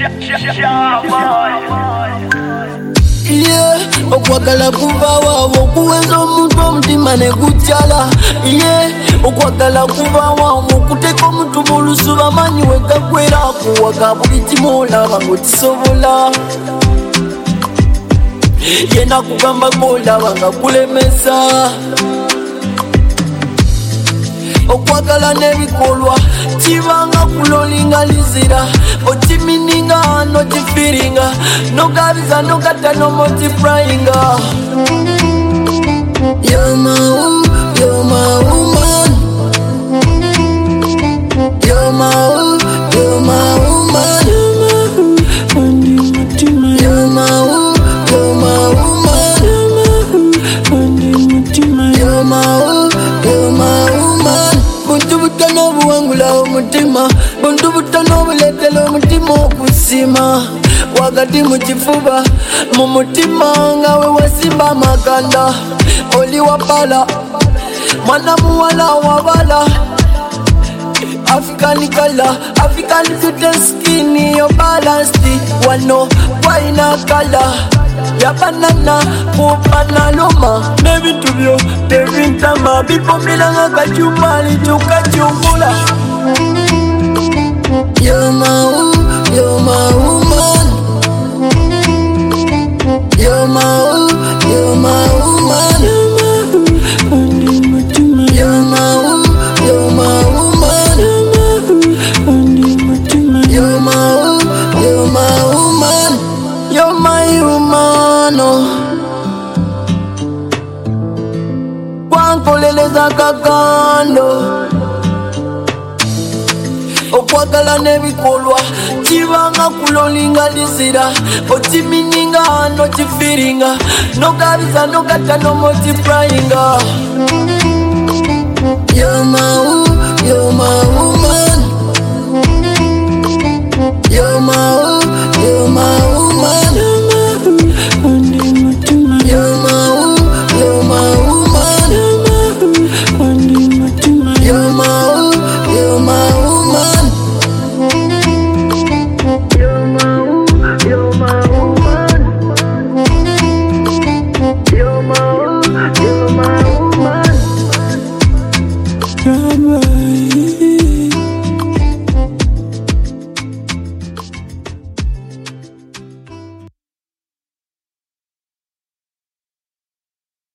Yeah, okwagala kuvawa okuwenza omuntu omutima ne gutyala. Yeah, okwagala kuvawa okuteka omuntu mu lusu bamanyi wegagwera kuwaga buli kimu olaba ng'okisobola. Yena kugamba golaba nga kulemesa. Okwagala nebikolwa kibanga kulolinga lizira okimininga no kifiringa no gabiza no kata no multiplyinga. You're my woman, you're my woman. You're my woman, you're my woman. You're my woman, you're my woman. You're my woman, you're my woman. Buntu butano buwangula omutima, buntu butano buletela omutima okusima. Wakati mu kifuba mu mutima nga we wasimba amaganda. Oli wapala mwana muwala wabala. African color, African beauty skin, you're balanced. Wano waina color, ya banana, kupana loma. Maybe to you, the winter ma bipo milanga kachumali chukachungula. You're my woman, you're my woman. You're my woman, you're my woman. You're my woman, you're my woman. You're my woman, you're my woman. You're my woman, oh. Wankoleleza kakando. Okwagala nebikolwa kibanga kulolinga lizira okimininga no kifiringa no gabiza no kata no multiplyinga. You're my woman.